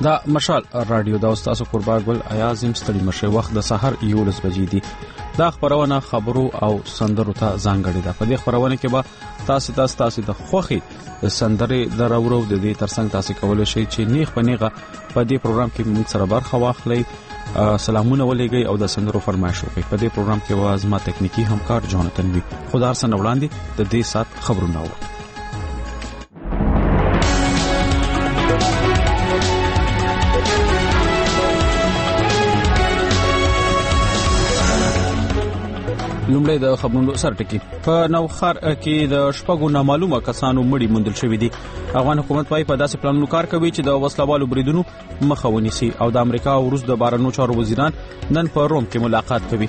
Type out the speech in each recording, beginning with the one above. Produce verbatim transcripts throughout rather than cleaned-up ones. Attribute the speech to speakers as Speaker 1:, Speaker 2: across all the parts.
Speaker 1: دا مشال رادیو دا استاسو قربا ګل ایازم ستړي مشه وخت د سحر یولس بجې دي. دا خبرونه خبرو او سندرو ته ځانګړې ده. په دې خبرونه کې به تاسو تاسو تاسو د خوخي سندرې درورو د دې ترڅنګ تاسو کولای شئ چې نیغ په نیغه په دې پروګرام کې موږ سره برخه واخلئ، سلامونه ولېږئ او د سندرو فرمایش وکړئ. په دې پروګرام کې وازما تکنیکی همکار جوناتن وی. خدای سره وړاندې د دې سات خبرونه و. لومړی د خبرونو سرټکی. په نوخار کې د شپږو نامعلومه کسانو مړي موندل شوې دي. افغان حکومت وايي په داسې پلانونو کار کوي چې د وسلوالو بریدونو مخه ونیسي او د امریکا او روس د بهرنیو چارو وزیران نن په روم کې ملاقات کوي.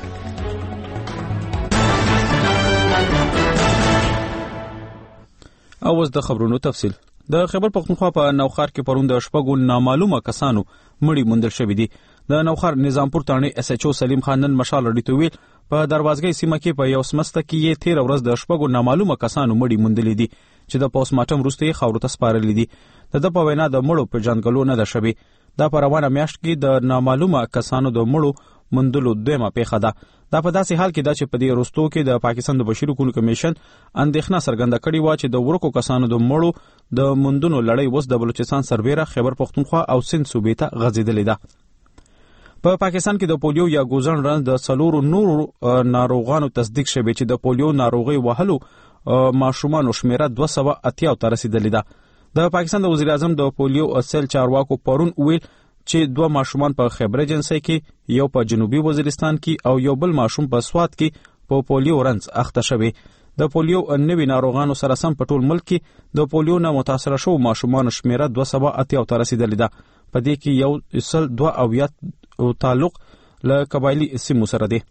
Speaker 1: او اوس د خبرونو تفصیل. د خیبر پختونخوا په نوخار کې پرون د شپږو نامعلومه کسانو مړي موندل شوې دي. د نوخار نظامپور تانه اس ایچ او سلیم خان نن مشال اډیټویل په دروازګۍ سیمه کې په یو سمسته کې یې تیر ورځ د شپږو نامعلومه کسانو مړي موندلې دي چې د پوسټ مارټم وروسته خاورو ته سپارلې دي. د په وینا د مړو په جانګلو نه ده شوی. دا په روانه میاشت کې د نامعلومه کسانو د مړو موندلو دویمه پیښه ده. دا په داسې حال کې ده چې په دې وروستو کې د پاکستان د بشري حقوقو کمیشن اندېښنه څرګنده کړې و چې د ورکو کسانو د مړو د موندلو لړۍ اوس د بلوچستان سربېره خیبر پختونخوا او سند صوبې ته غځېدلې ده. په پا پاکستان کې د پولیو یا ګوزن رنځ د څلورو نورو ناروغانو تصدیق شوی چې د پولیو ناروغي وهلو ماشومانو شمیره دوه سوه اتیا ته رسیدلې ده. د پاکستان د وزیر اعظم د پولیو اصل چارواکو پرون ویل چې دوه ماشومان په خیبر ایجنسی کې، یو په جنوبي وزیرستان کې او یو بل ماشوم په سوات کې په پولیو رنځ اخته شوی. د پولیو نوي ناروغانو سره سم په ټول ملک کې د پولیو نه متاثر شوو ماشومانو شمیره دوه سوه اتیا ته رسیدلې ده. په دې کې یو سل دوه اویا او تعلق له قبایلی سیمو سره دی.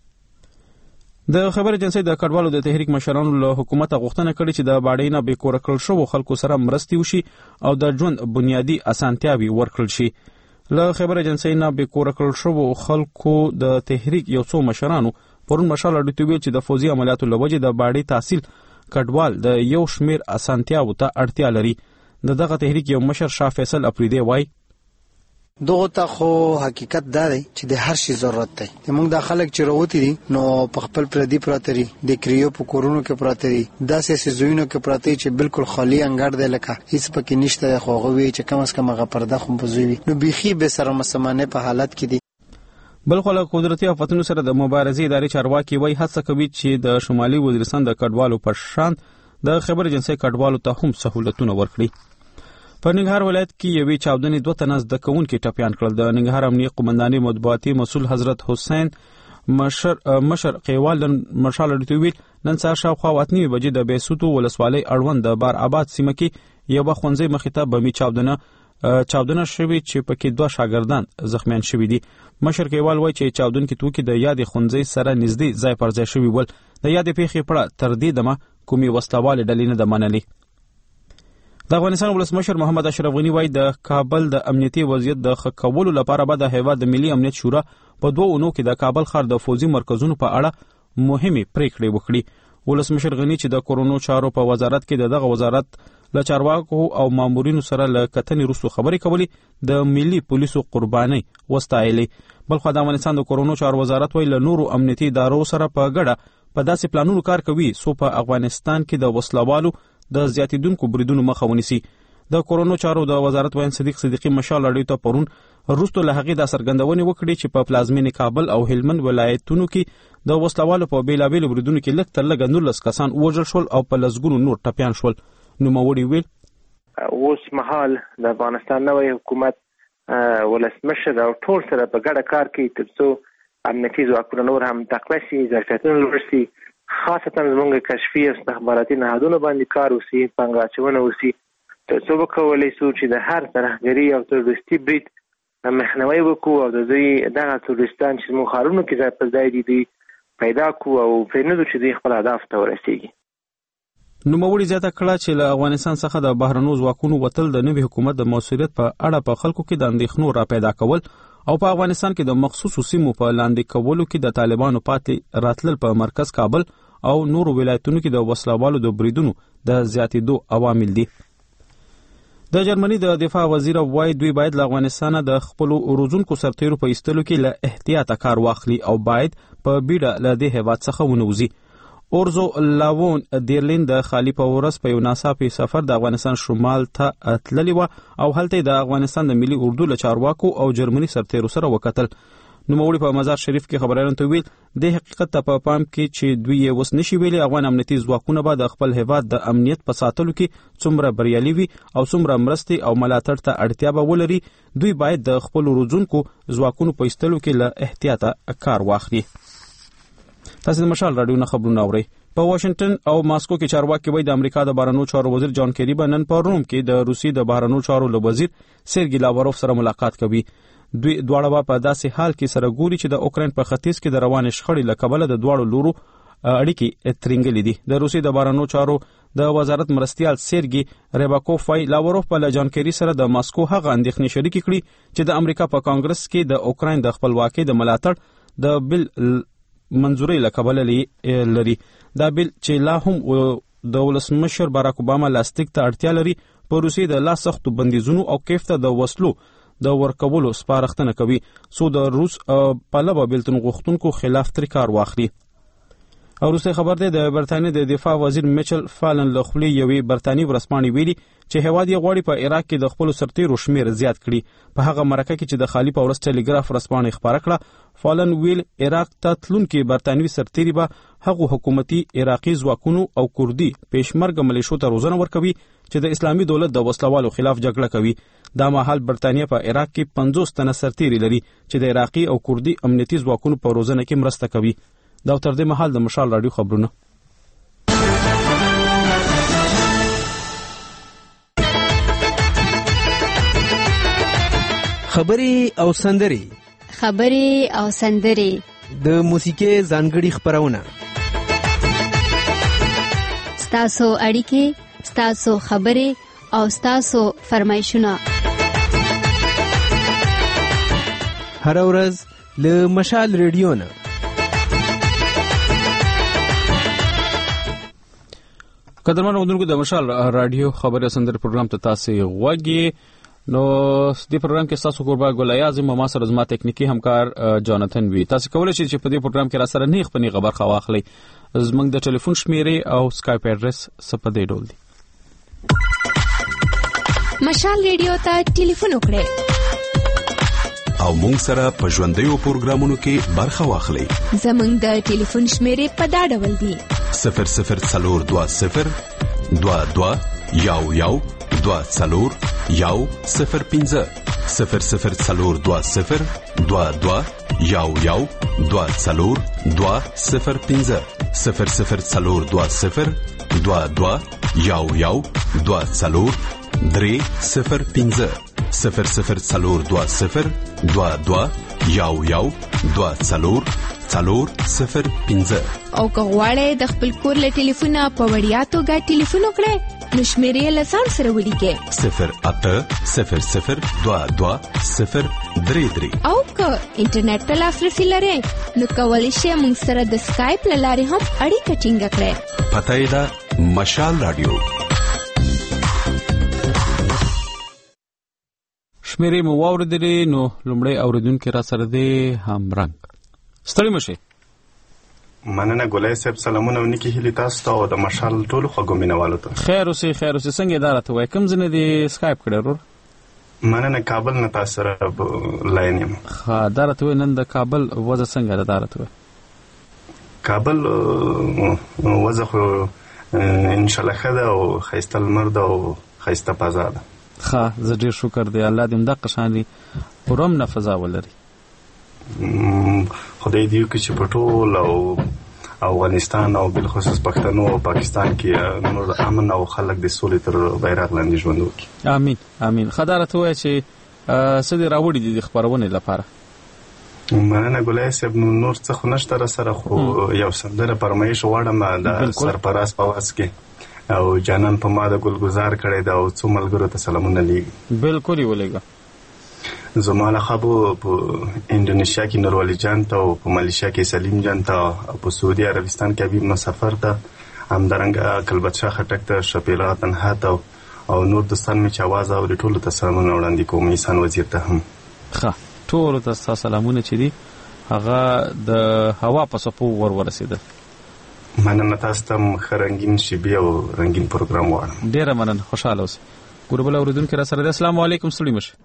Speaker 1: د خبر ایجنسی د کډوالو د تحریک مشرانو له حکومت غوښتنه کړې چې د باډینه بې کوره کړل شوو خلکو سره مرستې وشي او د ژوند بنیادی اسانتیاوي ورکړل شي. له خبر ایجنسی نه بې کوره کړل شوو خلکو د تحریک یو څو مشرانو پرون مشال اډیټویل چې د فوزي عملیاتو لوجه د باډي تحصیل کډوال د یو شمیر اسانتیاو ته اړتیا لري. د دغه تحریک یو مشر شاه فیصل اپریدی وای
Speaker 2: دغه ته خو حقیقت دا دی چې د هر شي ضرورت دی. موږ د خلک چې راوتی دي نو په خپل پردي پراتري د کریو په کورونو کې پراتري داسې سيزوینو کې پراتري چې بالکل خالی انګړ دی، لکه هیڅ پکې نشته. خو غوي چې کم از کم هغه پرده خو بزوي نو بيخي به سره مسمانه په حالت کې دي.
Speaker 1: بل خو له قدرتي آفتونو سره د مبارزې ادارې چارواکي وای هڅه کوي چې د شمالي وزیرستان د کډوالو پر شان د خبر ایجنسی کډوالو ته هم سہولتونه ورکړي. په ننګرهار ولایت کې یوې چاودنې دوه تنه زده کوونکي ټپیان کړل. د ننګرهار امنیه قومندانۍ مطبوعاتي مسؤل حضرت حسین مشر مشر قیوال مشال اډیټویل نن سهار شاوخوا اته نیمې بجې د بیسوتو ولسوالۍ اړوند د بار آباد سیمه کې یوه ښوونځي مخې ته بمي چاودنه چاودنه شوې چې پکې دوه شاګردان زخمیان شوي دي. مشر قیوال وایي چې چاودونکي توکي د یادې ښوونځي سره نږدې ځای پر ځای شوي ول. د یادې پیښې پړه تر دې دمه کومې وسلوالې ډلې نه ده منلې. د افغانستان ولسمشر محمد اشرف غنی وایي د کابل د امنیتي وضعیت د ښه کولو لپاره به د هیواد د ملي امنیت شورا په دوه اونو کې د کابل ښار د فوزي مرکزونو په اړه مهمې پریکړې وکړي. ولسمشر غنی چې د کورونو چارو په وزارت کې دغه وزارت له چارواکو او مامورینو سره له کتنې وروسته خبرې کولې د ملي پولیسو قرباني وستایلې. بلخو د افغانستان د کورونو چارو وزارت وایي له نورو امنیتي ادارو سره په ګډه په داسې پلانونو کار کوي څو په افغانستان کې د وسلوالو د زیاتیدونکو بریدونو مخه ونیسي. د کورونو چارو د وزارت وین صدیق صدیقی مشال اډیو ته پرون وروسته له هغې دا څرګندونې وکړې چې په پلازمینې کابل او هلمند ولایتونو کې د وسلوالو په بیلابیلو بریدونو کې لږ تر لږه نولس کسان ووژل شول او په لسګونو نور ټپیان شول. نوموړي ویل
Speaker 3: اوس مهال د افغانستان نوی حکومت ولسمشر او ټول سره په ګډه کار کوي تر څو امنیتي ځواکونه نور هم تقویه شي، ظرفیتونه لوړ شي، خاصتا زموږ کشفي او استخباراتي نهادونو باندې کار وشي، پانګه اچونه وشي تر څو وکولی شو چې د هر ترهګري او تروریستي برید مخنیوی وکړو او د دوی دغه تروریستان چې زموږ ښارونو کې ځای پر ځای دي دوی پیدا کړو او پرېنږدو چې دوی خپل اهدافو ته ورسېږي.
Speaker 1: نوموړي زیاته کړه چې له افغانستان څخه د بهرنیو ځواکونو وتل د نوي حکومت د موثریت په اړه په خلکو کې د اندېښنو را پیدا کول او په افغانستان کې د مخصوصو سیمو په لاندې کولو کې د طالبانو پاتې راتلل په مرکز کابل او نورو ولایتونو کې د وسلوالو د بریدونو د زیاتېدو عوامل دي. د جرمني د دفاع وزیر وایي دوی باید له افغانستان د خپل روزونکو سرتیرو په ایستلو کې له احتیاط کار واخلي او باید په بیړه له دې هیواد څخه ونوځي. اورزو لاوون دیرلین د خالی په ورځ په یو ناڅاپي سفر د افغانستان شمال ته تللی و او هلته د افغانستان د ملي اردو له چارواکو او جرمني سرتیرو سره وکتل. نوموړي په مزار شریف کې خبريالانو ته ویل د حقیقت ته په پام کې چې دوی یې وس نشي ویلي افغان امنیتي ځواکونه به د خپل هیواد د امنیت په ساتلو کې څومره بریالي وي او څومره مرستې او ملاتړ ته اړتیا به ولري. دوی باید د خپل روزونکو ځواکونو په ایستلو کې له احتیاطه کار واخلي. تاسو د مشال رادیو نه خبرونه اورئ. په واشنگټن او ماسکو کې چارواکي وایي د امریکا د بهرنیو چارو وزیر جان کیری به نن په روم کې د روسي د بهرنیو چارو له وزیر سرګي لاوروف سره ملاقات کوي. دوی دواړه په داسې حال کې سره ګوري چې د اوکرين په ختیځ کې د روان شخړې له کبله د دواړو لورو اړیکې ترنګلې دي. د روسي د بهرنیو چارو د وزارت مرستيال سرګي ریباکوف وايي لاوروف په جان کیری سره د ماسکو هغه اندېښنې شریک کړي چې د امریکا په کانګرس کې د اوکرين د خپلواکۍ د ملاتړ د بل منځوري لکبل لري. دا بل چې لا هم د ولسمشر باراک اوباما لاستیک ته اړتیا لري په روسي د لا سختو بندیزونو او کیف ته د وسلو د ورکولو سپارښتنه کوي سو د روس په لبا بیلتون غوښتونکو خلاف تر کار واخلي. او روسي خبر ده د برتانیې د دفاع وزیر میچل فالن له خپل یوې برتانیې ورسپانې ویلي چې هواد یې غواړي په عراق کې د خپل سرتیرو شمیر زیات کړي. په هغه مرکه کې چې د خالی په ورځ ټلګراف ورسپانې خبره کړه فالن ویل عراق ته تلونکي برتانوي سرتیري به هغه حکومتي عراقي ځواکونو او کردي پېشمرګ ملیشو ته روزنه ورکوي چې د اسلامي دولت د وسلوالو خلاف جګړه کوي. دا مهال برتانیه په عراق کې پنځوس تنه سرتیري لري چې د عراقي او کردي امنیتي ځواکونو په روزنه کې مرسته کوي. دا تر دې مهال د مشال رادیو خبرونه.
Speaker 4: خبري او سندري
Speaker 5: خبري او سندري
Speaker 4: د موسیقي ځانګړي خبرونه
Speaker 5: ستاسو اړیکې ستاسو خبري او ستاسو فرمایشونه
Speaker 4: هر ورځ له مشال ریډیو نه.
Speaker 1: قدرمن اوردونکو د مشال رادیو خبري سندري پروګرام ته تاسو غوږی. نو دې پروګرام کې تاسو قربا ګل اعظم ما سره زما ټیکنیکی همکار جاناتن وی. تاسو کولای شئ چې په دې پروګرام کې را سره نیغ پنی خبر خو واخلئ. زموږ د ټلیفون شمیرې او سکایپ اډرس سپدې ډول دي.
Speaker 5: مشال ریډیو ته ټلیفون وکړئ
Speaker 6: او مونږ سره په ژوندیو پروګرامونو کې برخه واخلئ.
Speaker 5: زموږ د ټلیفون شمیرې په دا ډول دي:
Speaker 6: صفر صفر څلور دوه صفر دوه دوه یو یو دوه څلور یو صفر پنځه صفر صفر څلور دوه صفر دوه دوه یو یو دوه څلور دوه صفر پنځه صفر صفر څلور دوه صفر دوه دوه یو یو دوه څلور درې صفر پنځه صفر صفر څلور دوه صفر دوه دوه یو یو دوه څلور څلور صفر پنځه.
Speaker 5: او که غواړئ د خپل کور له ټلیفونه په وړیا توګه ټلیفون وکړئ نو شمیرې له ځان سره ولیکئ
Speaker 6: صفر اته صفر صفر دوه دوه صفر درې درې.
Speaker 5: او که انټرنیټ ته لاسرسي لرئ نو کولی شئ موږ سره د سکایپ له لارې هم اړیکه ټینګه کړئ.
Speaker 6: پته یې ده مشال رادیو.
Speaker 1: شمیرې مو واوریدلې نو لومړی اوریدونکو را سره دی همرنګ. ستړي مشه.
Speaker 7: مننه ګولای صاحب، سلامونه او نیکی هیله تاسو ته او د مشال ټولو خو مینوالو ته.
Speaker 1: خیر اوسې خیر اوسې. څنګه اداره ته وای کوم ځنه دی سکایپ کړه ورور؟
Speaker 7: مننه کابل نه تاسو سره لاین یم.
Speaker 1: ها اداره ته نن د کابل وځه څنګه اداره ته؟
Speaker 7: کابل وځه خو ان شاء الله خدا او خیسته المرد او خیسته پازاده.
Speaker 1: ها زه ډیر شکر دی الله دې مدق شاني پرم نه فضا ولري.
Speaker 7: خدای دې وکړي چې په ټول او افغانستان او بل خصوص پښتنو او پاکستان کې نور امن او خلک د سولې تر بیرغ لاندې ژوند وکړي.
Speaker 1: امين امين. خدای ته وایي چې سدي راوړي د خبرونه لپاره.
Speaker 7: مننه ګولای صاحب، نور څه خو نشته را سره، خو یو سندره فرمایش غواړم د سرپرست په واس کې او جانان په ما د ګلګزار کړي دا او څو ملګرو ته سلامونه لیږي.
Speaker 1: بالکل یې ولېګا.
Speaker 7: زما له خبو په انډونیشیا کې نورولي جان ته او په ملیشیا کې سلیم جان ته او په سعودي عربستان کې حبیب مسافر ته همدارنګه کلبچا خټک ته شپیلا تنها ته او نور دوستان مې چې आवाज اوري ټول ته سلامونه وړاندې کوم. احسان وزیر ته هم
Speaker 1: ښه ټول ته سلامونه چې دي هغه د هوا په صفو ور ورسېدل.
Speaker 7: مننه تاسو ته ښه رنګین شبي او رنګین پروګرام غواړم.
Speaker 1: ډېره مننه خوشاله اوسئ. ګورو بل اورېدونکی را سره دی. السلام علیکم ستړي مشه.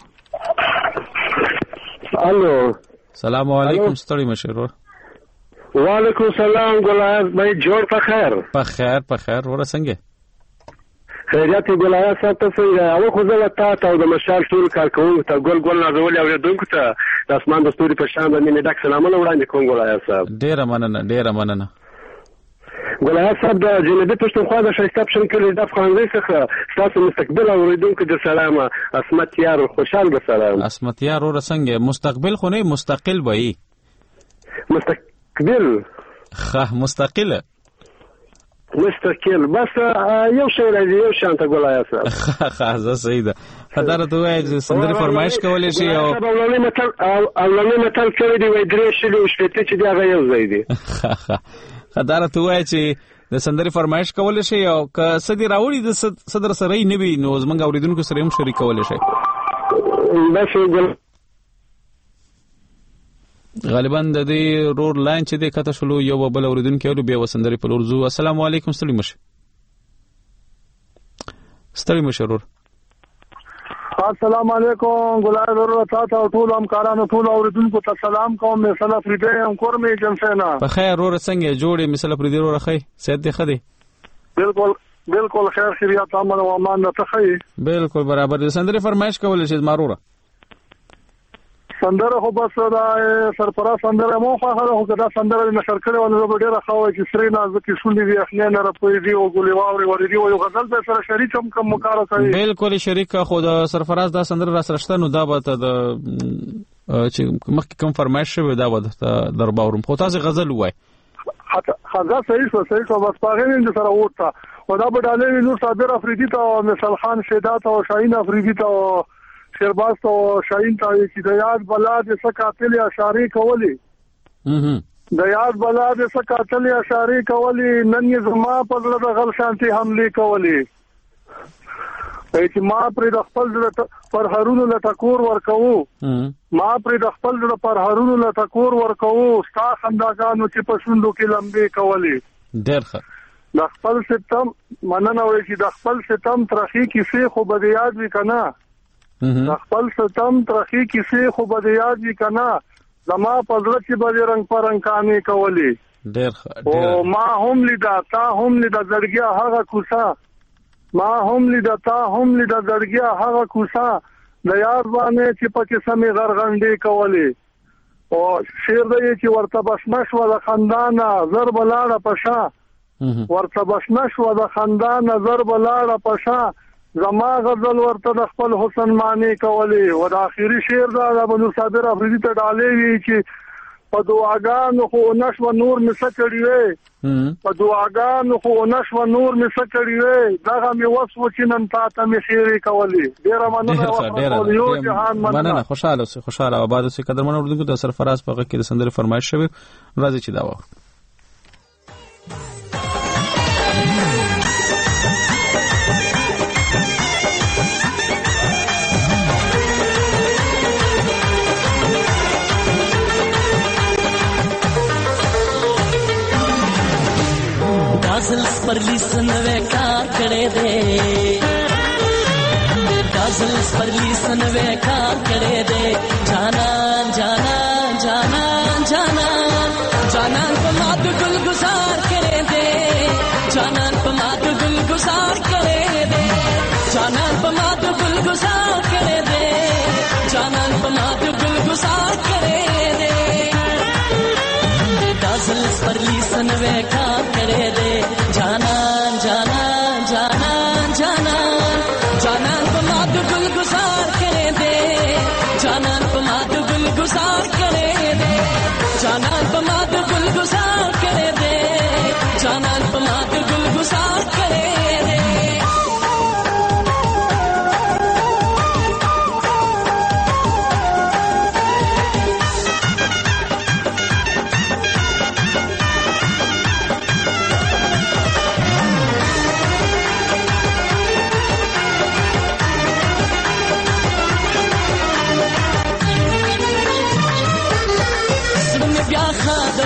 Speaker 8: الو
Speaker 1: سلام علیکم ستړي مشه ورور.
Speaker 8: وعلیکم سلام ګلایز بھائی جوړ په خیر.
Speaker 1: په خیر په خیر ور څنګه
Speaker 8: خیریت ګلایز صاحب ته څنګه او خو زه تا ته د مشال ټول کارکونکو ته ګل ګل نازول اوریدونکو ته د اسمان د ستوري په شان د مینې ډک سلامونه وړاندې کوم ګلایز صاحب.
Speaker 1: ډېره مننه ډېره مننه.
Speaker 8: ګلایز صاحب د جنوبي پښتونخوا د ښایسته پښتون کلي د افغانۍ څخه ستاسو مستقبل اوریدونکو ته سلام. عصمت یار خوشحال به سلام.
Speaker 1: عصمت یار ور څنګه مستقبل خو نه مستقل وای
Speaker 8: مستقبل
Speaker 1: ښه مستقله
Speaker 8: مستقل بس یو شی راځي یو شانته ګلایز صاحب.
Speaker 1: ښه ښه زه صحیح ده. خدای ته وایي چې سندري فرمایش کولای شي او
Speaker 8: اولنی متل اولنی متل کوي دی وای درې شلو شپته چې دا غو ځای دی.
Speaker 1: ښه ښه خدای ته وایي چې د سندري فرمایش کولای شي او که سدي راوړي د صدر سره نه وي نو زمونږ اوریدونکو سره هم شریک کولای شي.
Speaker 8: بس ګل
Speaker 1: غالبا د دې رور لاین چې د کته شلو یو بل اوریدونکو له بیا وسندري په لور زو. السلام علیکم ستړي مشه. ستړي مشه رور.
Speaker 9: السلام علیکم ګلای ورور تاسو ټول همکارانو ټول اوریدونکو ته سلام کوم. مثلا فریدی هم کورمه جنسینا
Speaker 1: په خیر ور څنګه جوړې مثلا فریدی ور خی سید دی خدي
Speaker 9: بالکل بالکل خیر خیریت امن او امان ته خی
Speaker 1: بالکل برابر دي. سندري فرمایش کول شي ماروره
Speaker 9: سندره خو بس دا سرپرا سندره مو خو هغه خو دا سندره نشر کړو نو ډیره خو چې سری ناز کې شونډې دی اخلي نه راپوي دی او ګولې واوري ورې دی او غزل به سره شریک هم کوم مکار کوي.
Speaker 1: بالکل شریک خو د سرفراز دا سندره را سره شته نو دا به د چې مخکې کوم فرمایش شوی دا به د درباورم خو تاسو غزل وای
Speaker 9: خزا صحیح شو صحیح شو بس پاغې نه سره وټه او دا به ډالې نور صابر افریدی ته مثال خان شیدات او شاهین افریدی ته شیرباز تو شاهین ته چې د یاد بلاد څخه قاتل اشاری کولی د یاد بلاد څخه قاتل اشاری کولی نن یې زما په زړه د غل شانتي حمله کولی چې ما پر د خپل پر هارونو له ټکور ورکوو ما پر د خپل پر هارونو له ټکور ورکوو ستا خنداګانو چې په شوندو کې لمبي کولی.
Speaker 1: ډېر ښه
Speaker 9: د خپل ستم مننه وایي چې د خپل ستم ترخی کیسې خو به یاد وي کنه د خپل ستم ترخی کیسې خو به یاد وي کنه زما په زړه کې به رنگ پرنګ کانې کولی.
Speaker 1: ډېر ښه
Speaker 9: او ما هم لیدا تا هم لیدا زړګیا هغه کوسا ما هم لیدا تا هم لیدا زړګیا هغه کوسا د یار باندې چې پکې سمې غرغنډې کولی. او شیر دی چې ورته بشنه شو د خندانه زر بلاړه پشا ورته بشنه شو د خندانه زر بلاړه پشا زما غزل ورته د خپل حسن معنی کولی. او د اخیری شعر دا د بنو صابر افریدی ته ډالې وی چې په دعاګانو خو نشو نور مس کړی وې په دعاګانو خو نشو نور مس کړی وې دغه می وسو چې نن تا ته می خیری کولی. ډیر مننه یو جهان
Speaker 1: مننه خوشاله اوسئ خوشاله آباد اوسئ. قدرمن اوریدونکو د سرفراز په غږ کې د سندري فرمایش شوی راځي چې دا وخت
Speaker 10: काजल स्पर्ली सनवे कार करे दे काजल स्पर्ली सनवे कार करे दे जाना जाना जाना जाना जाना पमाद गुल गुजार करे दे जाना पमाद गुल गुजार करे दे जाना पमाद गुल गुजार करे दे जाना पमाद गुल गुजार करे दे काजल स्पर्ली सनवे कार करे दे जाना जाना जाना जाना जाना पमाद गुल गुजार करे दे जाना पमाद गुल गुजार करे दे जाना पमाद गुल गुजार करे दे जाना पमाद गुल गुजार करे दे.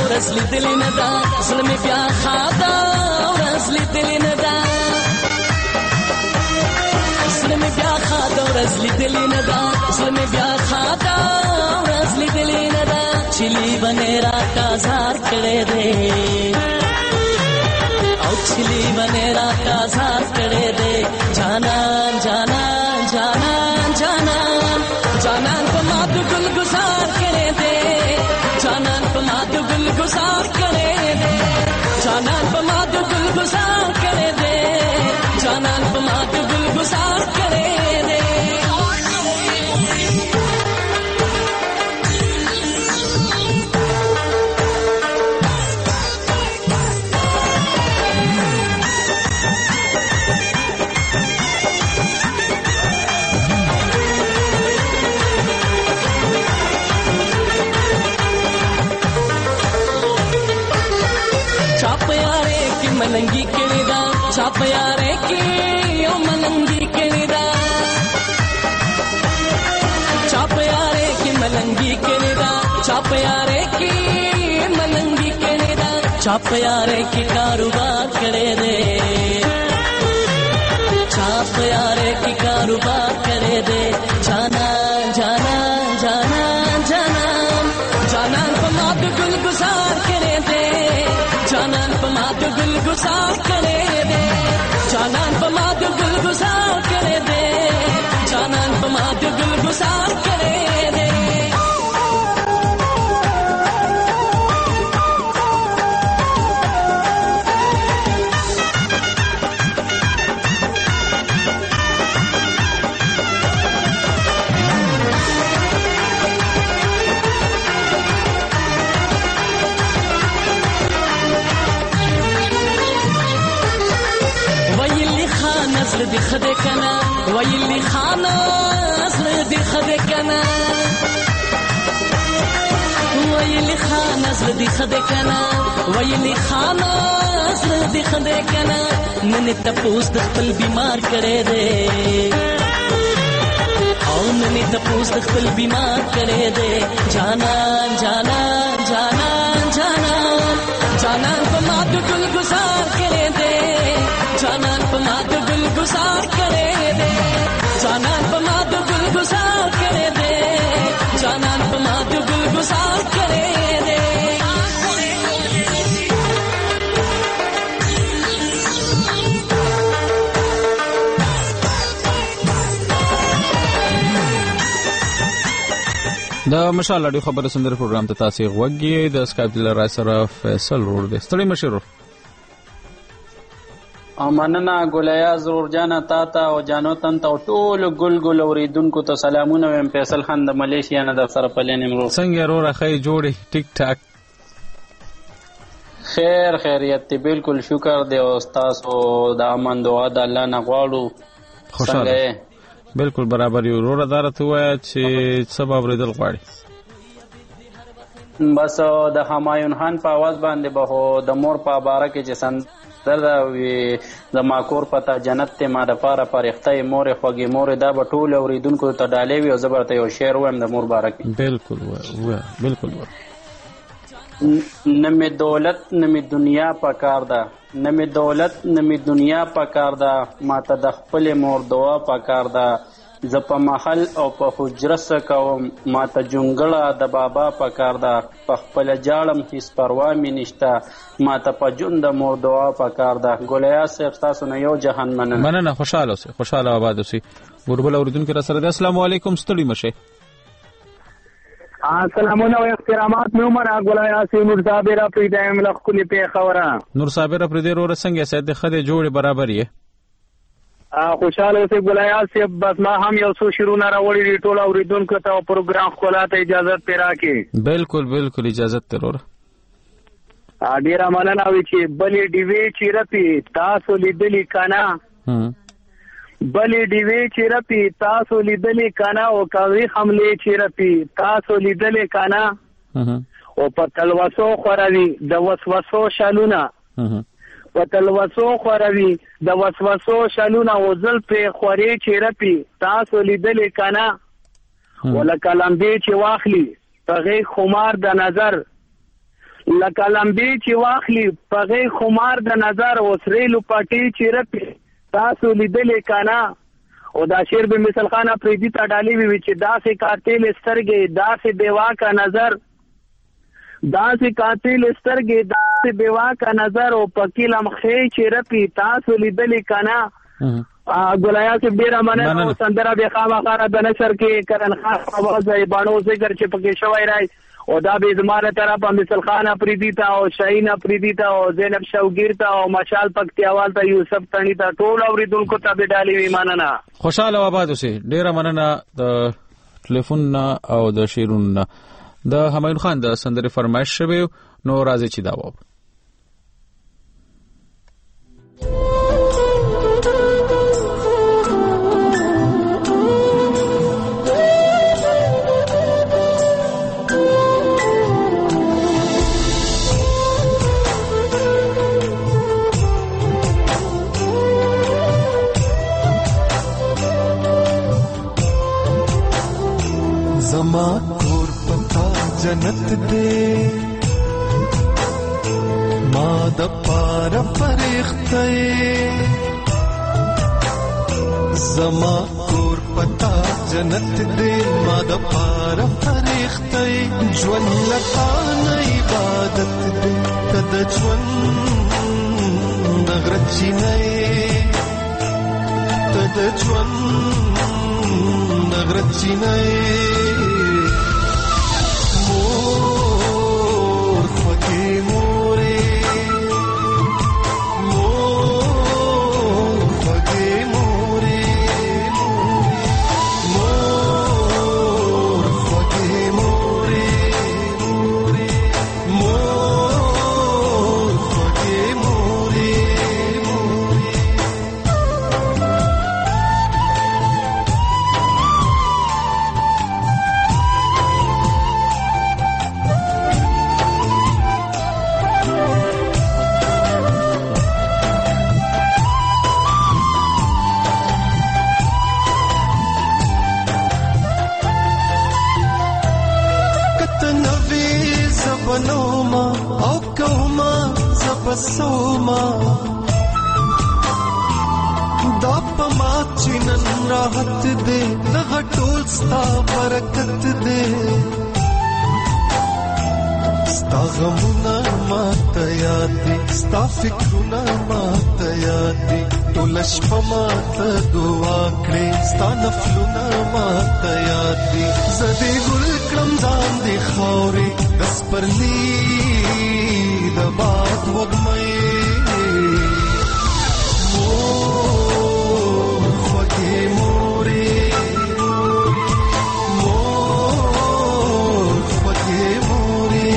Speaker 10: ورځ لیدلې نه ده زړه مې بیا خاده ورځ لیدلې نه ده زړه مې بیا خاده ورځ لیدلې نه ده زړه مې بیا خاده ورځ لیدلې نه ده چې لیونی راته ازار کړی دی او چې لیونی راته ازار کړی دی جانان جانان جانان جانان جانان په ما د ګل ګزار کړی دی جانان په ما د ګل ګزار کړی دی جانان په ما د ګل ګزار کړی دی جانان په ما د ګل ګزار کړی دی मलंगी केड़ा छाप यारे की ओ मलंगी केड़ा छाप यारे की मलंगी केड़ा छाप यारे की मलंगी केड़ा छाप यारे की कारोबार करे दे छाप यारे की कारोबार करे दे जाना जाना जाना जाना जाना पमाद गुल गुजार करे दे जाना पमाद गुल गुजार करे दे जानन पमाद गुल गुजार करे दे जानन पमाद गुल गुजार करे दे نسل دی خده کنا ویلی خانا نسل دی خده کنا ویلی خانا نسل دی خده کنا ویلی خانا نسل دی خده کنا ننی تپوس د خپل بیمار کړي دے او ننی تپوس د خپل بیمار کړي دے جانان جانان جانان جانان جانان په ما د ګل گزار کړي دے جانان په ما د ګل گزار کړي دے جانان په ما د ګل گزار کړي دے جانان په ما د ګل گزار کړي دے
Speaker 1: د مشال اډیو خبر سندر پروګرام ته تاسو غوږی د اسکایپ دلر سره فیصل روډ دی ستړي مشر
Speaker 11: امننا ګولیا زور جانا تا تا او جانو تن ته ټول ګل ګل اوریدونکو ته سلامونه ویم فیصل خان د ملیشیا نه د سره پلین امرو
Speaker 1: څنګه رو راخی جوړي ټیک ټاک
Speaker 11: خیر خیریت دی بالکل شکر دی او تاسو د امن دعا د الله نه غواړو
Speaker 1: خوشاله بالکل برابر یو روړه دارته وای چې سبب ردل غواړي
Speaker 11: بس د همایون خان په आवाज باندې به د مور په باره کې چې سند دردا وی د ماکور پتا جنت ته ما د پاره پرختای مور خوږی مور دا به ټول اوریدونکو ته ډالې وی او زبرته یو شعر وایم د مور باره کې
Speaker 1: بالکل وای بالکل وای
Speaker 11: نمی دولت نمی دنیا پکار ده نمی دولت نمی دنیا پکار ده ماته د خپل مور دعا پکار ده ز په محل او په حجره سکوم ماته جونګړه د بابا پکار ده په خپل جاړم هیڅ پروا مې نشته ماته په جون د مور دعا پکار ده ګولیا صاحب تاسو نه یو جهان مننه
Speaker 1: مننه خوشاله اوسئ خوشاله آباد اوسئ ګوربل اوریدونکو را سره د السلام علیکم ستړي مشه
Speaker 12: سلامونه او احترامات مې عمر ګولیا سي نور صابر افریدی ملخ کلی په خبره
Speaker 1: نور صابر افریدی ور څنګه سید خدای جوړ برابر یې
Speaker 12: خوشاله اوسئ ګولیا سي بس ما هم یو څو شروع نه راوړی دی ټول اوریدونکو ته پروګرام خلاته اجازه تیرا کې
Speaker 1: بالکل بالکل اجازه ترور
Speaker 12: ډیر مننه وی چې بلې ډیوی چې رپی تاسو لیدلی کانا بلې ډیوی چې رپی تاسو لیدلی کانا او کوي حمله چې رپی تاسو لیدلی کانا او په تلوسو خوروي د وسوسو شالونه په تلوسو خوروي د وسوسو شالونه او ځل په خوري چې رپی تاسو لیدلی کانا ولکه لمبي چې واخلي په غي خمار د نظر لکه لمبې چې واخلي پغې خمار د نظر وسریلو پټې چې رپي تاسو لیدلې کانا او دا شعر به مثال خان افریدی ته ډالي وی چې داسې قاتل سترګې داسې بیوا کا نظر داسې قاتل سترګې داسې بیوا کا نظر او پکې لمخې چې رپي تاسو لیدلې کانا ګولایا چې ډیره مننه او سندره به خامخا د نشر کې کرن خان आवाज یې باڼو ذکر چې پکې شوی راي او دا به زماره طرف هم مثال خان افریدی ته او شاهین افریدی ته او زینب شوګیر ته او مشال پکتیاوال ته یوسف تڼي ته ټول اوریدونکو ته به ډالي وی مننه.
Speaker 1: خوشاله آباد اوسئ. ډیره مننه د ټلیفون او د شیرون د همایون خان د سندره فرمایش شوی نو راځي چې دا وو.
Speaker 13: زما کور پتا جنت دے ما د پار فرښتې زما کور پتا جنت دے ما د پار فرښتې ژوند لتا نه عبادت دے تد ژوند غرچی نه تد ژوند غرچی نه سوما دا پما چنن راحت دے دغه ټول ستا برکت دے ستا غمونه ماته یاد دي ستا فکرونه ماته یاد دي ټول شپه ماته دعا کړې ستا نفلونه ماته یاد دي زدي ګل کړم ځان دي خاورې د سپرلی د باد وږمې مور خوږې مورې مور خوږې مورې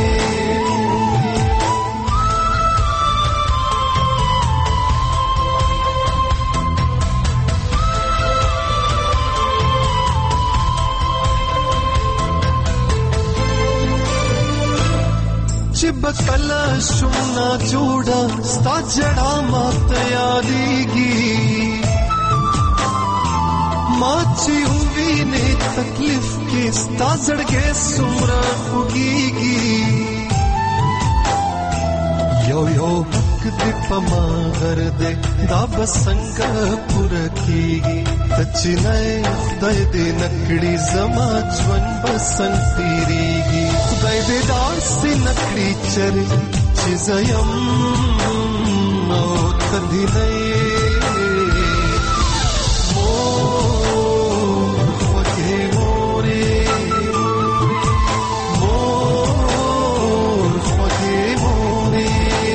Speaker 13: چې بکلا شونا جوړا ستا جړا ماته یادېږي ما چې وینې تکلیف کې ستا زړګې څومره خوږېږي یو یو حق دې په ما غر دې دا به څنګه پوره کېږي ته چې نه خدای دې نکړي زما ژوند به څنګه تېرېږي خدای دې داسې نکړي چرې چې زه یم او ته دې نه یې مور خوږې مورې مور خوږې مورې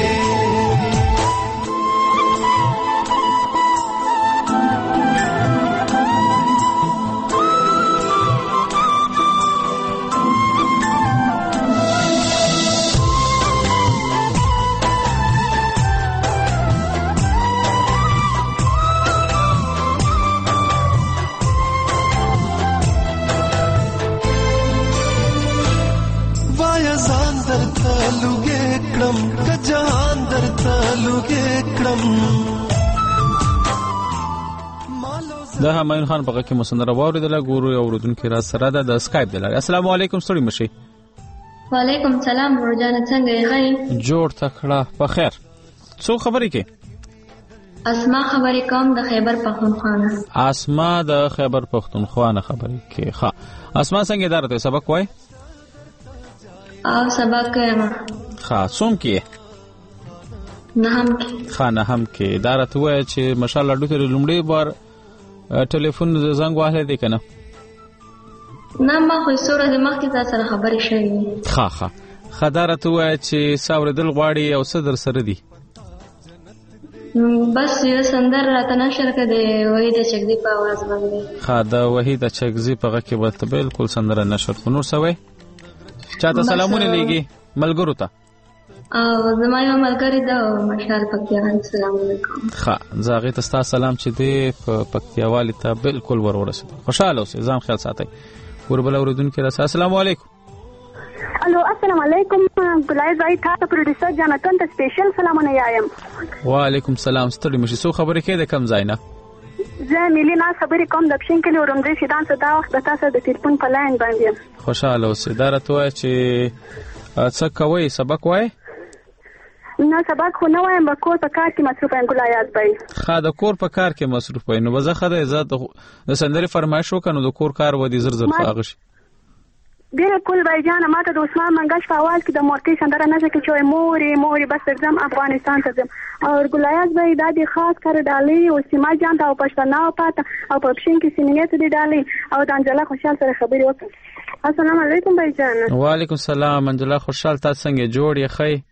Speaker 1: د همایون خان په کې مسندره واوریدله ګورو یو اوردونکو را سره ده د اسکایپ دلاره. السلام علیکم ستړي مشي.
Speaker 14: وعلیکم سلام ورجانه څنګه یې غي
Speaker 1: جوړ تکړه په خیر څو خبرې کې
Speaker 14: اسما خبرې کوم د خیبر پختونخوا نه
Speaker 1: اسما د خیبر پختونخوا نه خبرې کې ښه اسما څنګه اداره سبق وای
Speaker 14: او سبق کوم
Speaker 1: ښه څوم کې
Speaker 14: نه هم کې
Speaker 1: ښه نه هم کې اداره وای چې ماشاءالله ډوتر لومړی بار ټلیفون زنګ واهله دی کنه
Speaker 14: نه ما خو سوره د مخ کې تاسو سره خبرې شوې
Speaker 1: ښه ښه خداره ته وای چې ساور دل غواړي او صدر سره دی
Speaker 14: بس یو سندر راته نشر کړي وحید چکزی په आवाज باندې
Speaker 1: ښه دا وحید چکزی په غږ کې به بالکل سندر نشر کو نور سوي چاته سلامونه لګي ملګرو ته
Speaker 14: او زما یو ملګری دا مشال پکتیاوال السلام علیکم
Speaker 1: ښه زاغه ته سلام چې دی په پکتیاوال ته بالکل ور ورسید خوشاله اوسئ ځان خیال ساتئ وربل اوریدونکو راځه السلام علیکم
Speaker 15: الو السلام علیکم ګلای زای تاسو پروډوسر جانکن ته سپیشل سلامونه یایم
Speaker 1: وعلیکم سلام ستړي مشي سو خبرې کې د کم ځای نه
Speaker 15: زه ملي نه خبرې کوم د پښین کې ورمځي شیدان څه دا وخت تاسو د تلیفون په لاین باندې
Speaker 1: خوشاله اوسئ دا راته چې څه کوي سبق وای
Speaker 15: نه سبق خو نه وایم په کور په کار کې مصروف یم ګلایات بای
Speaker 1: خا د کور په کار کې مصروف وای نو وزه خدای عزت د سندري فرمایش وکنو د کور کار ودی زر زر فاغش
Speaker 15: بالکل بای جان ماته د عثمان منګش په आवाज کې د مورتي سندره نه چې چوي موري موري بس اگزام افغانستان ته ځم او ګلایات بای د دې خاص کر ډالي او سیما جان ته او پښتنه او پات او په پښین کې سیمینه ته دی ډالي او د انجلا خوشحال سره خبرې وکړه السلام علیکم بای جان
Speaker 1: وعلیکم السلام انجلا خوشحال تاسو څنګه جوړ یې خی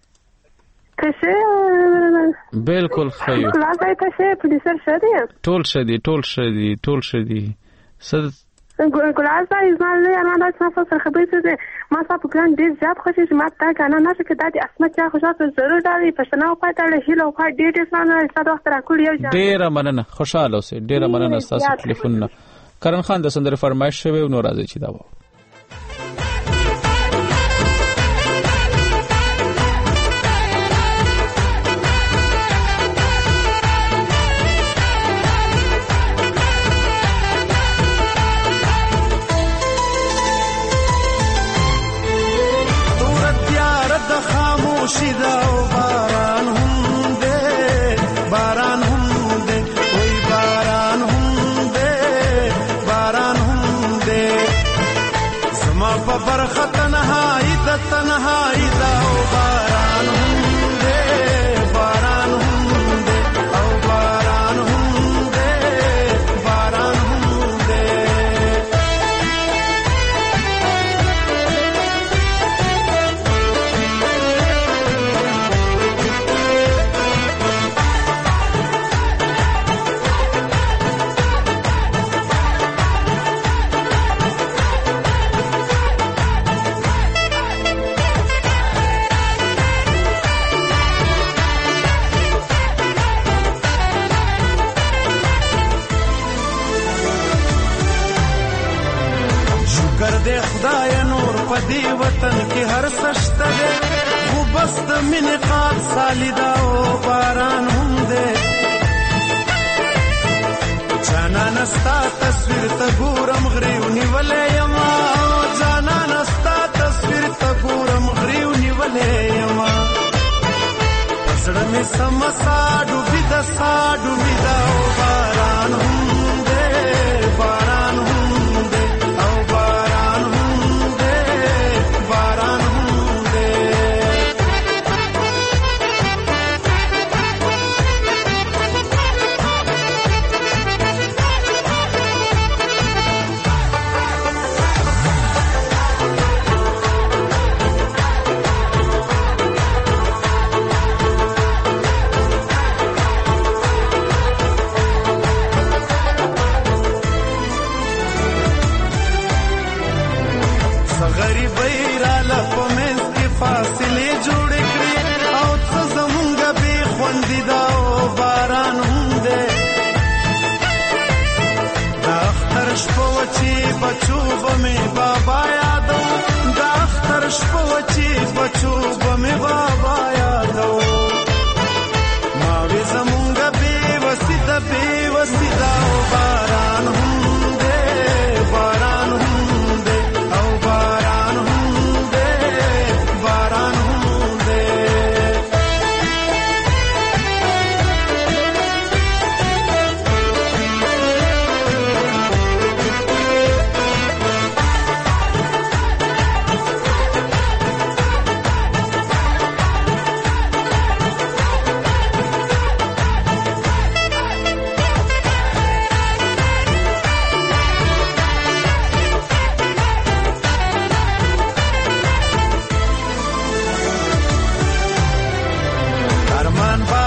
Speaker 15: څه
Speaker 1: بالکل خیو
Speaker 15: خلاص ای څه پولیسر شدی
Speaker 1: ټول شدی ټول شدی ټول شدی صد
Speaker 15: ګلاس دا ځان له انا د څه سره خبرې ته ما صاحب ګران ډیر ځاب خوشی چې ما تا کنه نه چې د دې اسمت چا خوشاله ضرور دا پښتنه او پاتې له هیلو په ډیټ ځان ستاسو وخت راکول یو ځای
Speaker 1: ډیر مننه خوشاله اوسئ ډیر مننه تاسو ټلیفون نه کرن خان د سندره فرمایش شوی نو راځي چې دا و
Speaker 13: شیدا او باران هم دے باران هم دے وای باران هم دے باران هم دے زما په برخه تنهایی د تنهایی دا او باران هم دے باران هم دے او باران هم دے باران هم دے خدای نور پدی وطن کې هر سشته ده خو بس د مینې قات سالیدا او باران هم ده جانا نستا تصویر ته ګورم غریو نیولې یما جانا نستا تصویر ته ګورم غریو نیولې یما پسړه می سمسا ډوبې د سا ډوبې دا او باران هم ده باران هم ده او باران باران هم دے بچو بمې بابا یادو دا اختر شپه وچی بچو بمې بابا یادو ما وې زمونږ بې وسیده بې وسیده او باران هم دې باران هم دې او باران هم دې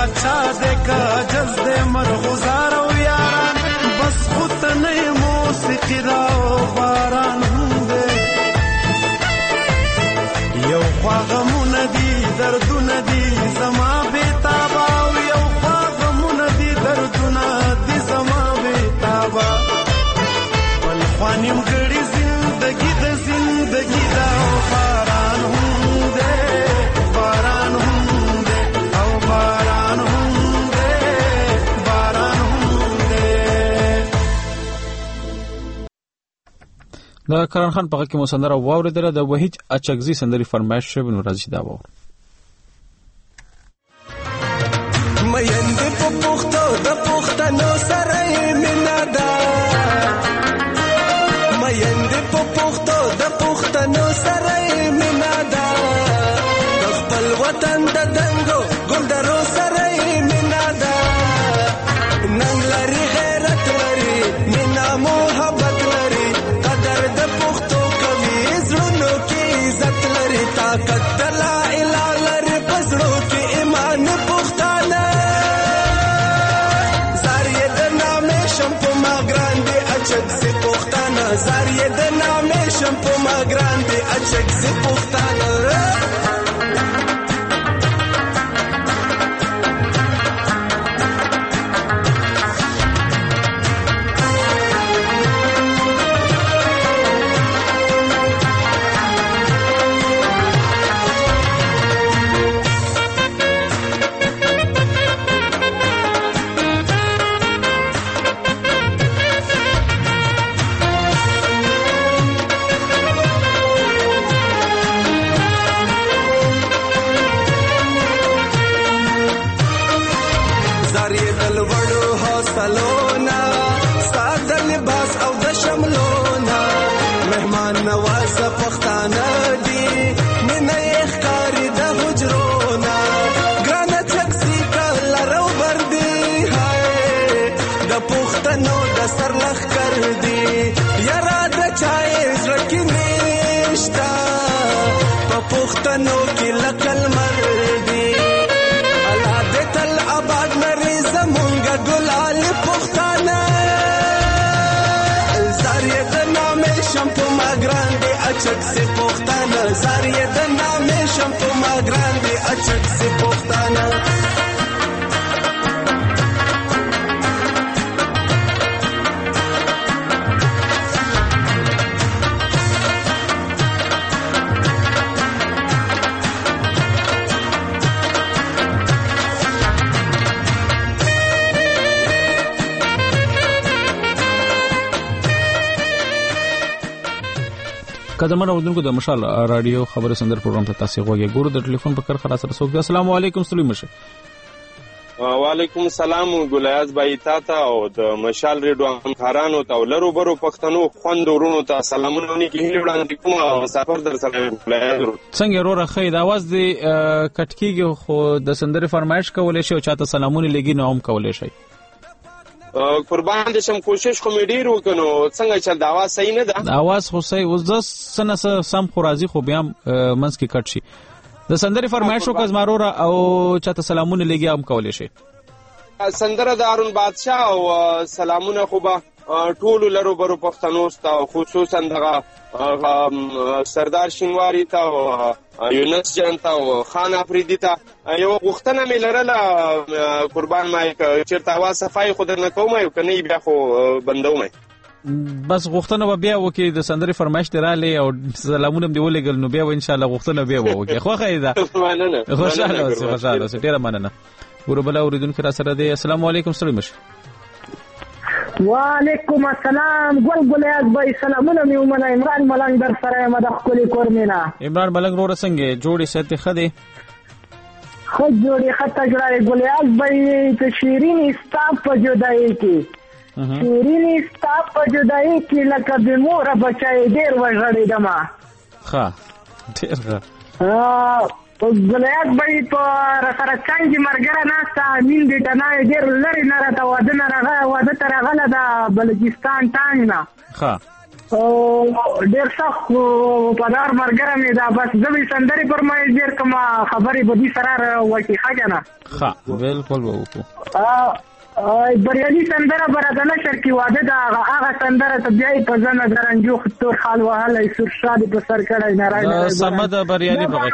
Speaker 13: باچا دې کا جز دې مرغزار او یاران بس خود نه موسیقي دا باران دې یو خواغمونه دي دردونه دي زما بیتابا او یو خواغمونه دي دردونه دي زما بیتابا بل خوانیم ګړي زندگی د زندگی دا باران هم دې باران هم دې او باران هم دې باران هم دې.
Speaker 1: دا کرن خان په کې مو سندره واوریدله د وحید اچکزي سندري فرمایش شوی نو راځي دا وور
Speaker 13: مېند په پختو د پختنو سره مینا دا مېند په پختو د پختنو سره مینا دا خپل وطن د دنګو ګلدرو سره مینا دا نن لري غیرت لري مینا محبت لري قدر د پختو کوي زړونو کې عزت لري طاقت د لا اله لري پزړو کې ایمان پختانه زاریه د نامې شم په ما ګران دي اچک سي پختانه زاریه د نامې شم په ما ګران دي اچک سي پختانه اچک سے پختانه زاریه د نامې شم په ما ګران دي اچک سے پختانه
Speaker 1: قدمن اردوونکو د مشال رادیو خبر سندر پروګرام ته تاسو غوږی ګورو د ټلیفون په کار خلاص رسوک. السلام علیکم سلیم شه.
Speaker 16: وعلیکم السلام ګلیاز بای تاته او د مشال ریډیو همکارانو ته ولرو برو پښتنو خوند ورونو ته سلامونه نیکه وړاندې کوم مسافر در سره ګلیاز
Speaker 1: څنګه ورو راخې د आवाज دی کټکیږي خو د سندري فرمایش کولې شي او چاته سلامونه لګي نو هم کولې شي.
Speaker 16: قربان دې شم کوشش خو مې ډیر وکړو څنګه چې د आवाज صحیح نه ده
Speaker 1: د आवाज خو صحیح اوس د سنه سم خو راځي خو بیا منځ کې کټ شي د سندري فرمایشو کزمارو را او چاته سلامونه لګي هم کولې شي.
Speaker 16: سندره د هارون بادشاه او سلامونه خو به ټول لرو برو پښتنو ته خصوصا دغه سردار شینواری ته یونس جان ته خان افریدی ته یو غوښتنه مې لرله قربان ما چیرته आवाज صفای خود نه کوم یو کني بیا خو بندوم
Speaker 1: بس غوښتنه به بیا وکي د سندري فرمایش تراله او سلامونه دی ولګل نو بیا و ان شاء الله غوښتنه بیا وکي خو خیدا
Speaker 16: مننه
Speaker 1: خوشاله اوسه خوشاله اوسه ډیر مننه وربلا اوریدونکو را سره دی. السلام علیکم سلام
Speaker 17: وعلیکم السلام ګل ګلیاز بای سلامونه مې ومنه عمران ملنګ در سره مده خپل کورمینا
Speaker 1: عمران ملنګ ور څنګه جوړې ست خدي
Speaker 17: خو جوړې خطه جوړې ګلیاز بای ته شیرین استاپ په جدای کې شیرین استاپ په جدای کې لکه د مور بچای ډیر وژړې دما
Speaker 1: ښه ډیر ښه
Speaker 17: ګلیاز بای په سره څنګه مرګره ناستا مين دې ټنای ډیر لري نه راته واده نه راغله واده تر غله دا بلوچستان ټانګ نه
Speaker 1: ښه
Speaker 17: او ډیر سخت په دار مرګره مې دا بس زوی سندري پر مې ډیر کما خبرې بدی سره وکی خاګنه
Speaker 1: ها بالکل وو
Speaker 17: ا بریالي سندره برته نشر کی واده دا هغه سندره ته بیا په ځنه درنجو خطور خال وهله سر شادي په سر کړای نه راځي
Speaker 1: سمد بریالي بغه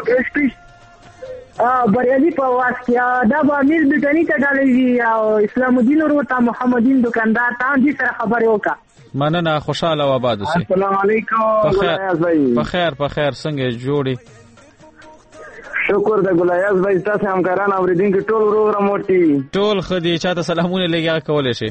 Speaker 17: ا بریالي په واسطه دا به امیر بګنی ته ډالې او اسلام الدین ورته محمدین دکاندار ته دې سره خبرې وکړه
Speaker 1: مننه خوشاله و آباد اوسئ.
Speaker 12: السلام علیکم.
Speaker 1: په خیر په خیر څنګه جوړي؟
Speaker 12: شکر د ګلایاز بھائی تاسو همکاران اوریدونکو ټول ورو رموټي
Speaker 1: ټول خدي چاته سلامونه لګیا کولای شي.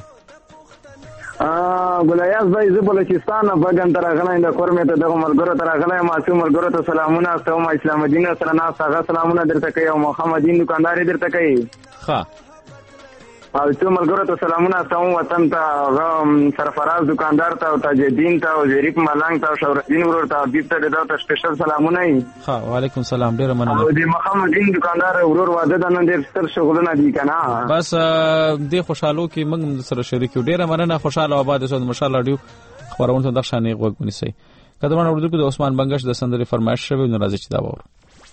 Speaker 12: ا ګلایاز بھائی زه بلوچستان باغن تر غلای د کورمه ته دغه ملګرو تر غلای معصوم ملګرو ته سلامونه استوم اسلام الدین سره نه څنګه سلامونه درته کوي او محمدین دکاندار درته کوي.
Speaker 1: ښه
Speaker 12: او څو ملګرو ته سلامونه استوم وطن ته سرفراز دکاندار ته او تاجدین ته او ظریف ملنګ ته او شورالدین ورور ته حبیب ته دغه سپیشل سلامونه ای.
Speaker 1: ها وعلیکم السلام ډیر مننه.
Speaker 12: او د محمدین دکاندار ورور واده د نن ډیر ستر شغلونه دي کنه.
Speaker 1: بس د خوشحالو کې موږ سره شریک ډیر مننه. خوشاله آباد اوسئ. ماشاءالله ډیو خبرونه د ښانې غوږ ونیسئ. کدهونه اردو د عثمان بنگش د سندري فرمایش شوی نو راځي چې دا وره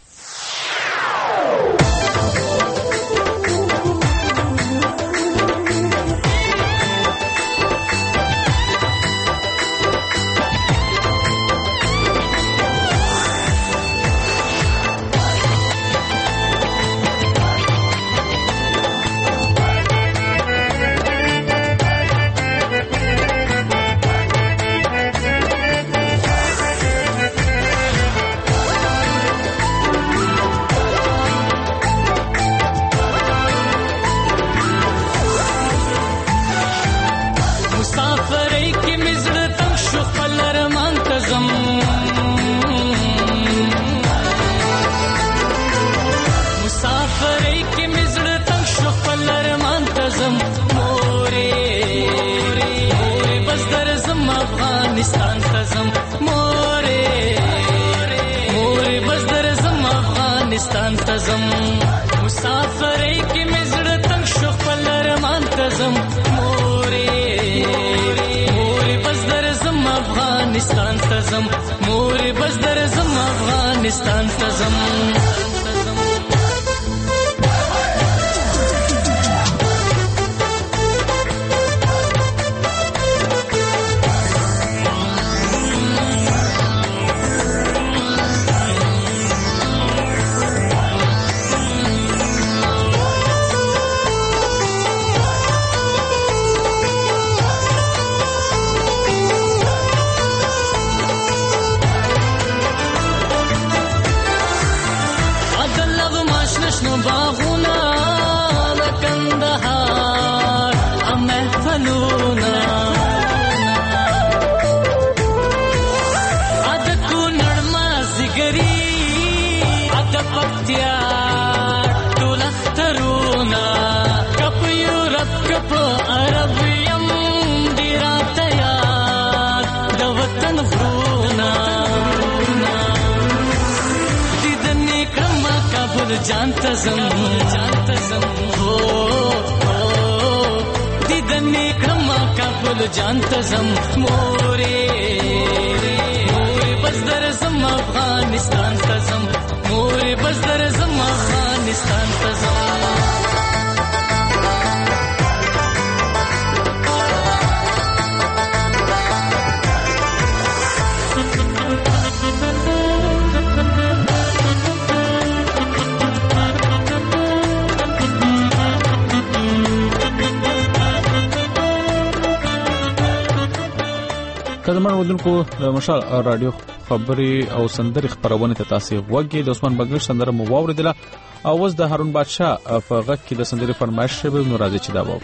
Speaker 10: جانتا زم جانتا زم هو دیدنی کما کابل جانتا زم مورے مورے بس در زم افغانستان تا زم مورے بس در زم افغانستان تا زم
Speaker 1: کله ودونکو د مشال رادیو خبري او سندري خبرونه ته تاسو وګورئ. د عثمان بنگش سندره مو واوریدله او اوس د هارون بادشاه په غږ کې د سندري فرمایش شوی نو راځي چې دا وو.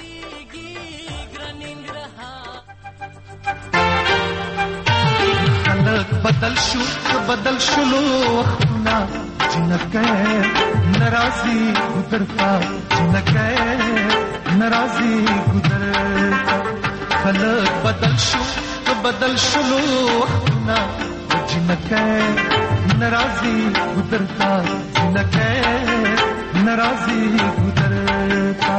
Speaker 13: خلق بدل شو بدل شلو وختنا جنکه ناراضي ګذرتا جنکه ناراضي ګذرتا خلق بدل شو بدل شلو وختنا جنکه ناراضي ګذرتا جنکه ناراضي ګذرتا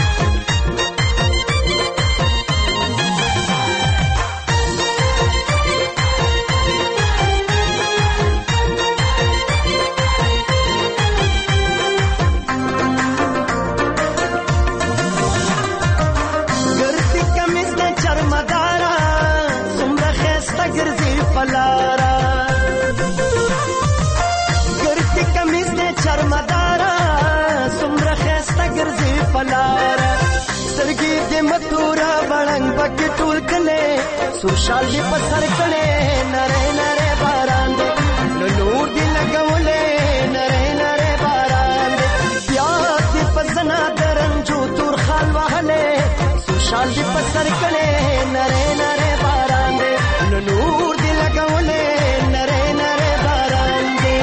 Speaker 18: پکې ټول کله سوشال دی په سر کړي نره نره باران دی نو نور دی لګولې نره نره باران دی بیا دې په زنا درنجو تور خال وهلې سوشال دی په سر کړي نره نره باران دی نو نور دی لګولې نره نره باران دی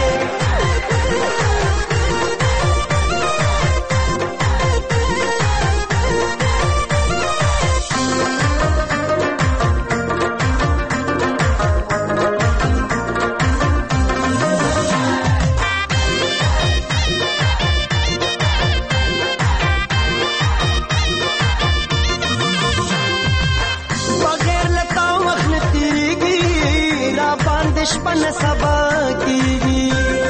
Speaker 18: شپن سبا کیږي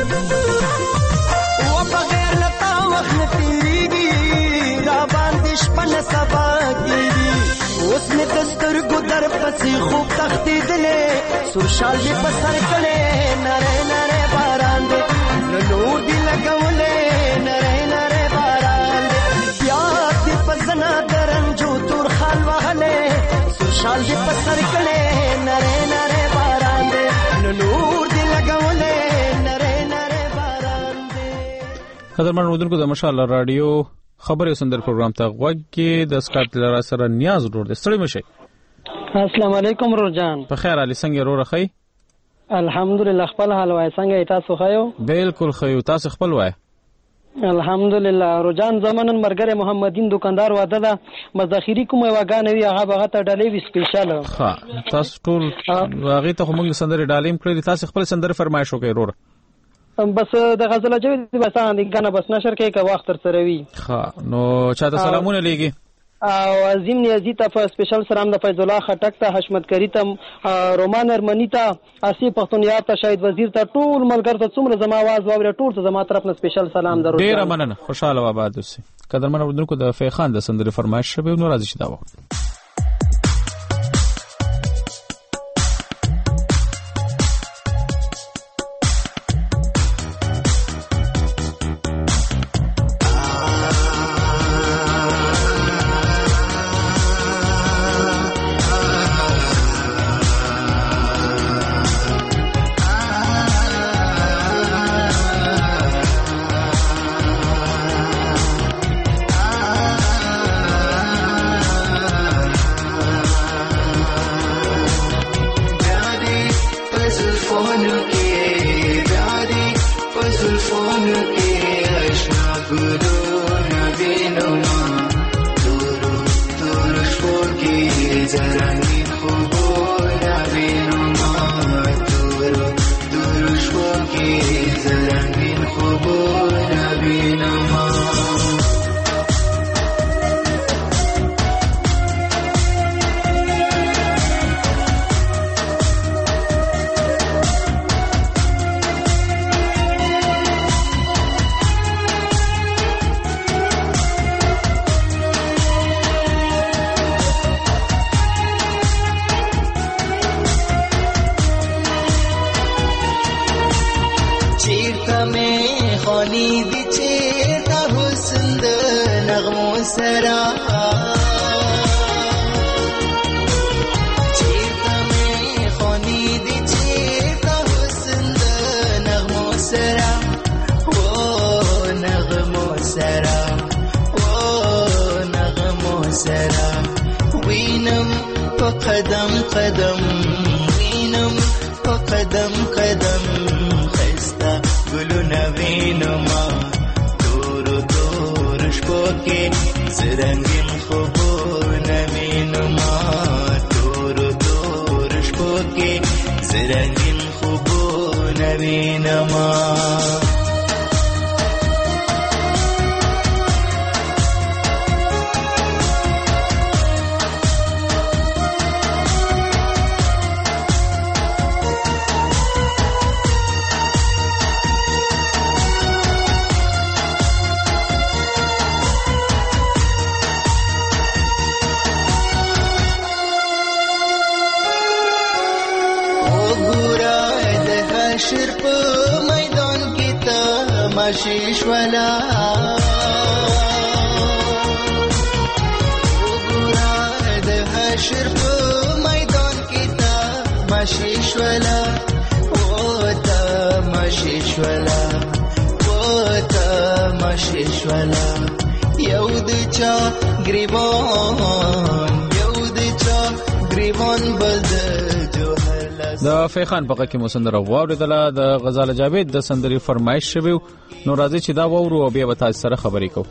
Speaker 18: او بغیر لتا وخت تیریږي را باندې شپن سبا کیږي اوس مې دستر ګدر پسې خوب تختې دلې سوشال دې په سر کړي نره نره باران دې نور دې لګولې نره نره باران دې بیا دې په زنا درنجو تور خال وهلې سوشال دې په سر کړي نره نره باران دې نور دی لګولې نره نره باران دی.
Speaker 1: قدرمن اورېدونکو د مشال رادیو خبري سندر پروګرام ته غوږ کې د سکاټ لرا سره نیاز ورور د ستړي مشه.
Speaker 19: السلام علیکم رورجان.
Speaker 1: په خیر علي څنګه رور خی؟
Speaker 19: الحمدلله خپل حال وای څنګه تاسو خایو؟
Speaker 1: بالکل خیو تاسو خپل وای.
Speaker 19: الحمدلله رجان زمانن مرګره محمدین دکاندار واده ده مزخيري کومه واګانه وی هغه بغه ته ډالې وی سپیشل.
Speaker 1: ها تاسو ټول هغه ته موږ سندره ډالیم کړی تاسو خپل سندره فرمایش وکړئ رور.
Speaker 19: بس د غزل جوړ دي بس ان غنه بس نشر کې کا وخت تر سره وی.
Speaker 1: ها نو چاته سلامونه لګي.
Speaker 19: او عظیم نیازی ته سپیشل سلام د فیض الله خټک ته حشمت کری ته رومان ارمنی ته اسی پښتونیا ته شاهد وزیر ته ټول ملګر ته څومره زما आवाज واوري ټول ته زما طرف نه سپیشل سلام درو.
Speaker 1: ډیر مننه خوشاله و آباد اوسئ. قدرمن اورېدونکو د فیخان د سندره فرمایش شوی نو راځي چې دا وخت
Speaker 20: قدم قدم وینم په قدم قدم خسته ګلونه وینم دور دور شپو کې زرنګین خوبونه وینم دور دور شپو کې زرنګین خوبونه وینم. شیشولا وګورا د مشیشولا و تماشیشولا و تماشیشولا یو د چا گریبان یو د چا گریبان بد
Speaker 1: د فیخان په کې مسندره واوریدله د غزال جاوید د سندري فرمایش شوی نو راځي چې دا وورو او بیا به تاسو سره خبرې کوو.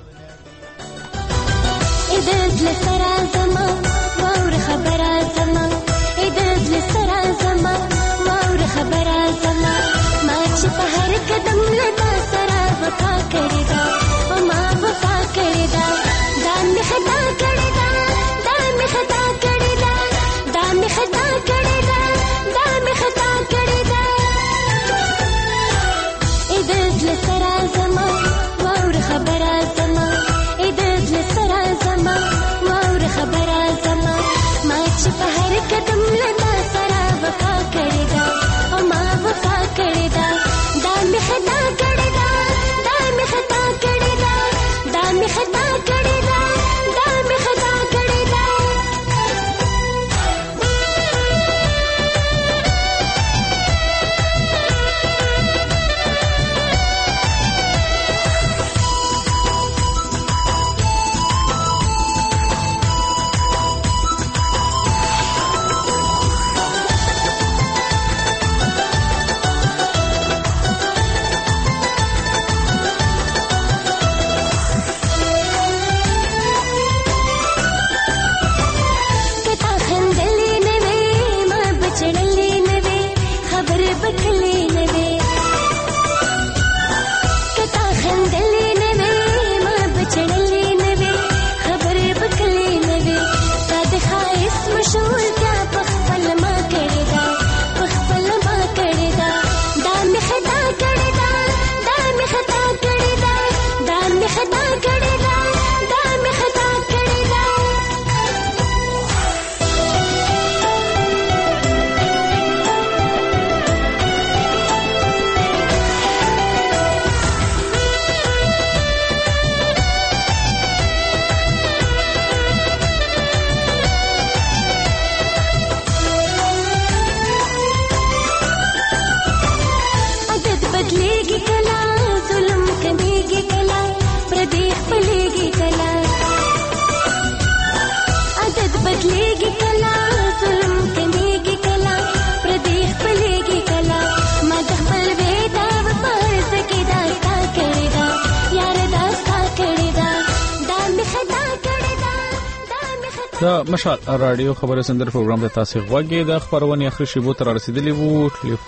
Speaker 1: د مشال رادیو خبره سندر پروګرام د تاسو غوږی د خبرونه اخري شیبو تر رسیدلی وو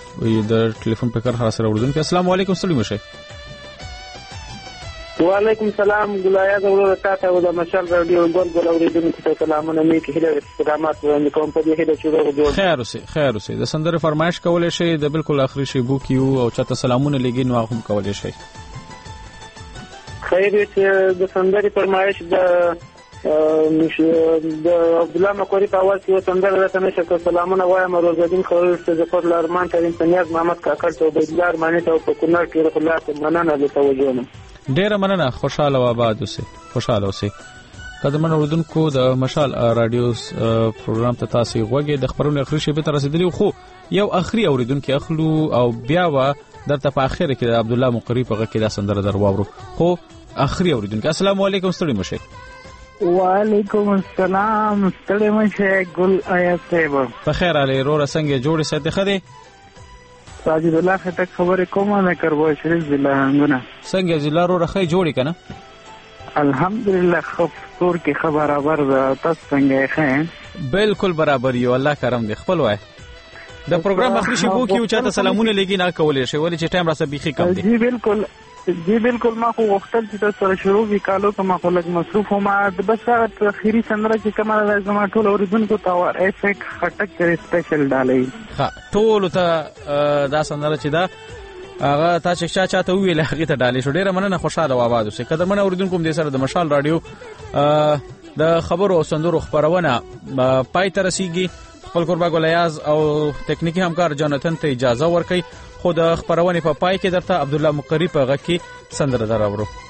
Speaker 1: د ټلیفون په کار سره ورودونکو. السلام علیکم سلام شه.
Speaker 2: وعلیکم السلام ګلایه زوړه تاسو او د مشال رادیو ګل ګل اوریدونکو ته سلامونه مې کې هله استقامت وړاندې کوم په دې هله چې جوړ
Speaker 1: خیر اوسه خیر اوسه د سندر فرمایش کولای شي د بالکل اخري شیبو کیو او چاته سلامونه لګین نو هم کولای شي.
Speaker 2: خیر چې د سندر فرمایش د د عبدالله مقری په اواز کې سندره راته نشه سلامونه وایم روزدین خلیل څخه د خپل ارمان ته انسانیت محمد کاکړ ته د بلار معنی ته په کونړ کې خلاص مننه د توجه نه
Speaker 1: ډیره مننه. خوشاله و آباد اوسه خوشاله اوسه. قدرمن اوردونکو د مشال رادیو پروګرام ته تاسو غوږی د خبرونو اخري شی به تر رسیدلی خو یو اخري اوریدونکو اخلو او بیا و درته په اخر کې د عبدالله مقری په غږ کې د سندره درواورو خو اخري اوریدونکو. السلام علیکم ستړي مشه.
Speaker 2: وعلیکم السلام ستړي مشه ګل آیات صاحب
Speaker 1: په خیر علي رو څنګه جوړ ساتي خدي
Speaker 2: ساجد الله خټک خبره کومه نه کړو شریف بالله څنګه
Speaker 1: څنګه ضلع رو رخي جوړی کنه
Speaker 2: الحمدلله خفور کې خبر برابر تاسو څنګه ښه
Speaker 1: بالکل برابر یو الله کرم دی خپل وای د پروګرام اخري شی بو کې او چاته سلامونه لګی نه کولې شي ولې چې ټایم را سره بيخي کم دی.
Speaker 2: جی بالکل جی بالکل ما خو وختل چې تاسو سره شروع وکالو ته ما خو لږ مصروف وم د بس هغه اخیری سندره چې کومه لازم ټول اوریدونکو ته ور ایفیک خټک سره سپیشل ډالې
Speaker 1: ها ټول ته دا سندره چې دا هغه تاسو چا چاته ویل هغه ته ډالې شو. ډیره مننه خوشاله و آباد اوسه. قدرمن اوریدونکو دې سره د مشال رادیو د خبرو او سندرو خبرونه پای ته رسیدي. خپل قربا ګولیاز او ټکنیکی همکار جاناتن ته اجازه ورکړي. خو د خبرونه په پای کې درته عبدالله مقری په غږ کې سندره دراوړو.